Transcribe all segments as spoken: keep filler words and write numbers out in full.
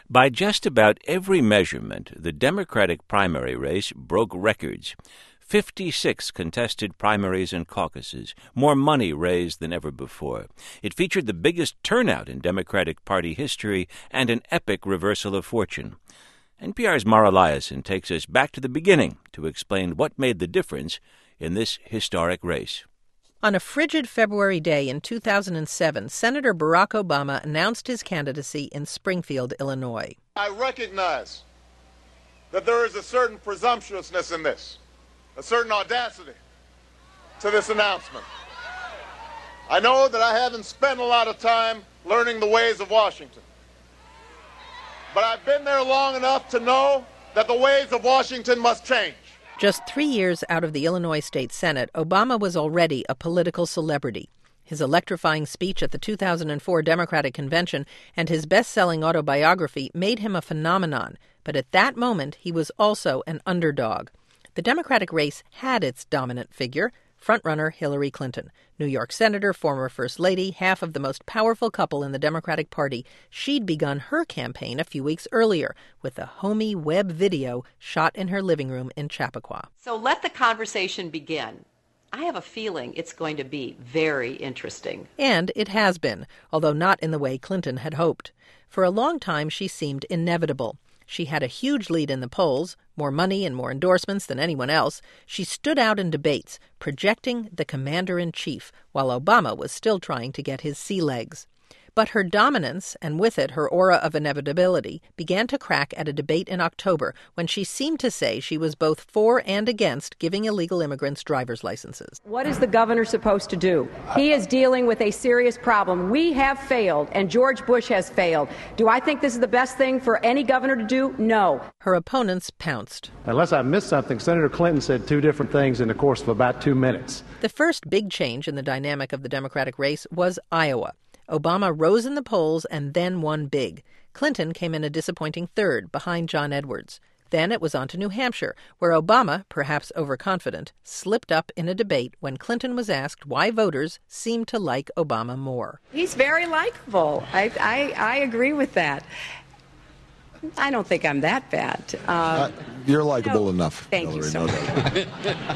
By just about every measurement, the Democratic primary race broke records. fifty-six contested primaries and caucuses, more money raised than ever before. It featured the biggest turnout in Democratic Party history and an epic reversal of fortune. N P R's Mara Liasson takes us back to the beginning to explain what made the difference in this historic race. On a frigid February day in two thousand seven, Senator Barack Obama announced his candidacy in Springfield, Illinois. I recognize that there is a certain presumptuousness in this, a certain audacity to this announcement. I know that I haven't spent a lot of time learning the ways of Washington, but I've been there long enough to know that the ways of Washington must change. Just three years out of the Illinois State Senate, Obama was already a political celebrity. His electrifying speech at the two thousand four Democratic Convention and his best-selling autobiography made him a phenomenon. But at that moment, he was also an underdog. The Democratic race had its dominant figure, frontrunner Hillary Clinton. New York Senator, former First Lady, half of the most powerful couple in the Democratic Party. She'd begun her campaign a few weeks earlier with a homey web video shot in her living room in Chappaqua. So let the conversation begin. I have a feeling it's going to be very interesting. And it has been, although not in the way Clinton had hoped. For a long time, she seemed inevitable. She had a huge lead in the polls, more money and more endorsements than anyone else. She stood out in debates, projecting the commander-in-chief, while Obama was still trying to get his sea legs. But her dominance, and with it her aura of inevitability, began to crack at a debate in October when she seemed to say she was both for and against giving illegal immigrants driver's licenses. What is the governor supposed to do? He is dealing with a serious problem. We have failed, and George Bush has failed. Do I think this is the best thing for any governor to do? No. Her opponents pounced. Unless I missed something, Senator Clinton said two different things in the course of about two minutes. The first big change in the dynamic of the Democratic race was Iowa. Obama rose in the polls and then won big. Clinton came in a disappointing third, behind John Edwards. Then it was on to New Hampshire, where Obama, perhaps overconfident, slipped up in a debate when Clinton was asked why voters seemed to like Obama more. He's very likable. I, I, I agree with that. I don't think I'm that bad. Uh, uh, you're likable no, enough. Thank Hillary, you so no much.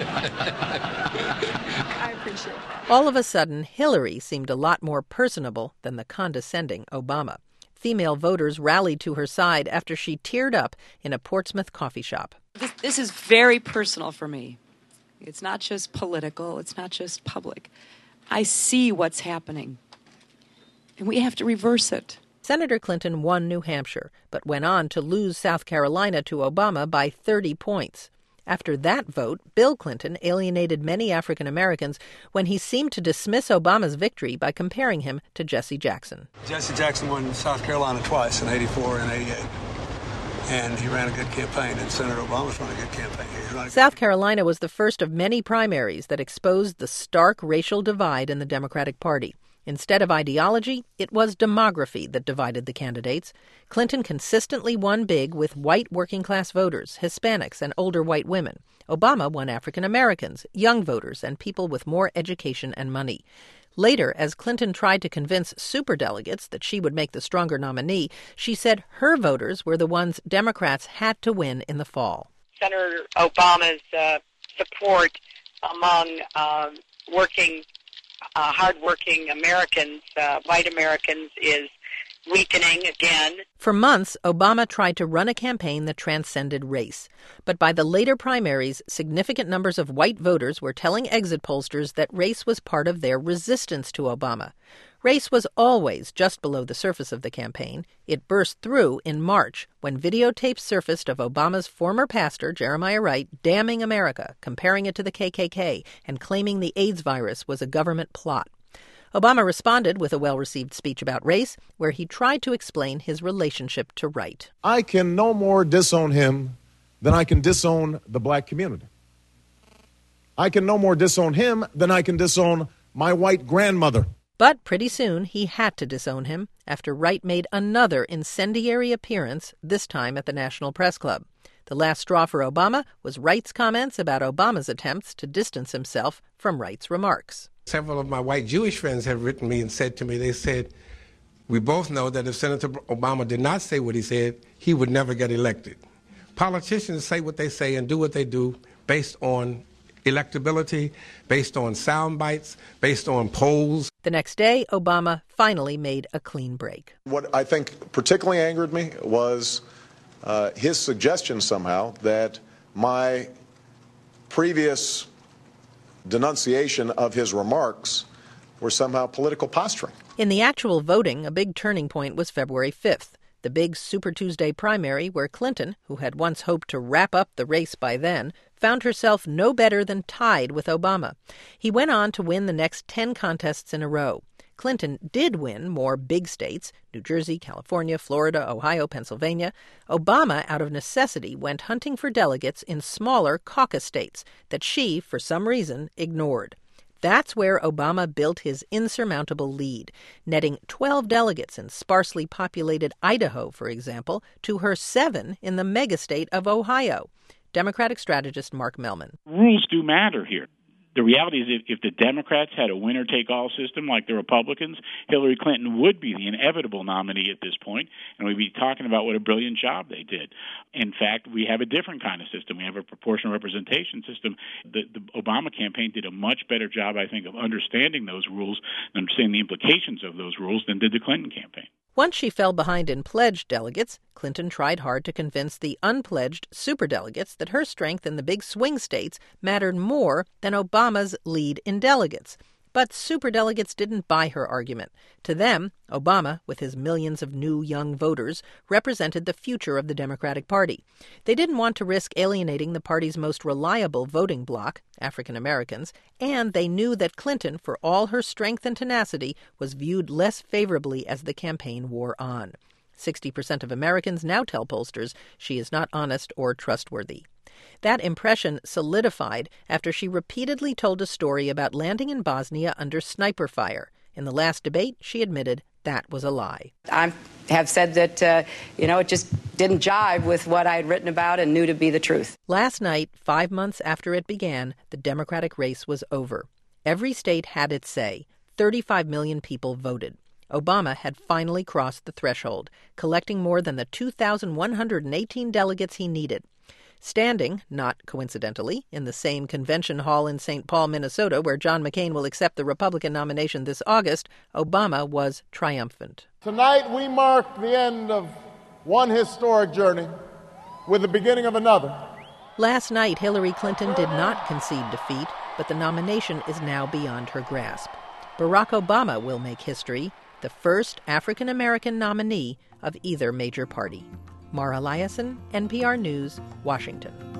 I appreciate that. All of a sudden, Hillary seemed a lot more personable than the condescending Obama. Female voters rallied to her side after she teared up in a Portsmouth coffee shop. This, this is very personal for me. It's not just political. It's not just public. I see what's happening, and we have to reverse it. Senator Clinton won New Hampshire, but went on to lose South Carolina to Obama by thirty points. After that vote, Bill Clinton alienated many African Americans when he seemed to dismiss Obama's victory by comparing him to Jesse Jackson. Jesse Jackson won South Carolina twice, in eighty-four and eighty-eight. And he ran a good campaign, and Senator Obama's run a good campaign. He South Carolina was the first of many primaries that exposed the stark racial divide in the Democratic Party. Instead of ideology, it was demography that divided the candidates. Clinton consistently won big with white working-class voters, Hispanics, and older white women. Obama won African Americans, young voters, and people with more education and money. Later, as Clinton tried to convince superdelegates that she would make the stronger nominee, she said her voters were the ones Democrats had to win in the fall. Senator Obama's uh, support among uh, working Uh, hardworking Americans, uh, white Americans, is weakening again. For months, Obama tried to run a campaign that transcended race. But by the later primaries, significant numbers of white voters were telling exit pollsters that race was part of their resistance to Obama. Race was always just below the surface of the campaign. It burst through in March when videotapes surfaced of Obama's former pastor, Jeremiah Wright, damning America, comparing it to the K K K, and claiming the AIDS virus was a government plot. Obama responded with a well-received speech about race, where he tried to explain his relationship to Wright. I can no more disown him than I can disown the black community. I can no more disown him than I can disown my white grandmother. But pretty soon, he had to disown him after Wright made another incendiary appearance, this time at the National Press Club. The last straw for Obama was Wright's comments about Obama's attempts to distance himself from Wright's remarks. Several of my white Jewish friends have written me and said to me, they said, We both know that if Senator Obama did not say what he said, he would never get elected. Politicians say what they say and do what they do based on electability, based on sound bites, based on polls. The next day, Obama finally made a clean break. What I think particularly angered me was uh, his suggestion somehow that my previous denunciation of his remarks were somehow political posturing. In the actual voting, a big turning point was February fifth, the big Super Tuesday primary where Clinton, who had once hoped to wrap up the race by then, found herself no better than tied with Obama. He went on to win the next ten contests in a row. Clinton did win more big states, New Jersey, California, Florida, Ohio, Pennsylvania. Obama, out of necessity, went hunting for delegates in smaller caucus states that she, for some reason, ignored. That's where Obama built his insurmountable lead, netting twelve delegates in sparsely populated Idaho, for example, to her seven in the megastate of Ohio. Democratic strategist Mark Mellman. Rules do matter here. The reality is if, if the Democrats had a winner-take-all system like the Republicans, Hillary Clinton would be the inevitable nominee at this point, and we'd be talking about what a brilliant job they did. In fact, we have a different kind of system. We have a proportional representation system. The, the Obama campaign did a much better job, I think, of understanding those rules and understanding the implications of those rules than did the Clinton campaign. Once she fell behind in pledged delegates, Clinton tried hard to convince the unpledged superdelegates that her strength in the big swing states mattered more than Obama's lead in delegates. But superdelegates didn't buy her argument. To them, Obama, with his millions of new young voters, represented the future of the Democratic Party. They didn't want to risk alienating the party's most reliable voting bloc, African Americans, and they knew that Clinton, for all her strength and tenacity, was viewed less favorably as the campaign wore on. sixty percent of Americans now tell pollsters she is not honest or trustworthy. That impression solidified after she repeatedly told a story about landing in Bosnia under sniper fire. In the last debate, she admitted that was a lie. I have said that, uh, you know, it just didn't jive with what I had written about and knew to be the truth. Last night, five months after it began, the Democratic race was over. Every state had its say. thirty-five million people voted. Obama had finally crossed the threshold, collecting more than the two thousand one hundred eighteen delegates he needed. Standing, not coincidentally, in the same convention hall in Saint Paul, Minnesota, where John McCain will accept the Republican nomination this August, Obama was triumphant. Tonight we mark the end of one historic journey with the beginning of another. Last night, Hillary Clinton did not concede defeat, but the nomination is now beyond her grasp. Barack Obama will make history, the first African-American nominee of either major party. Mara Liasson, N P R News, Washington.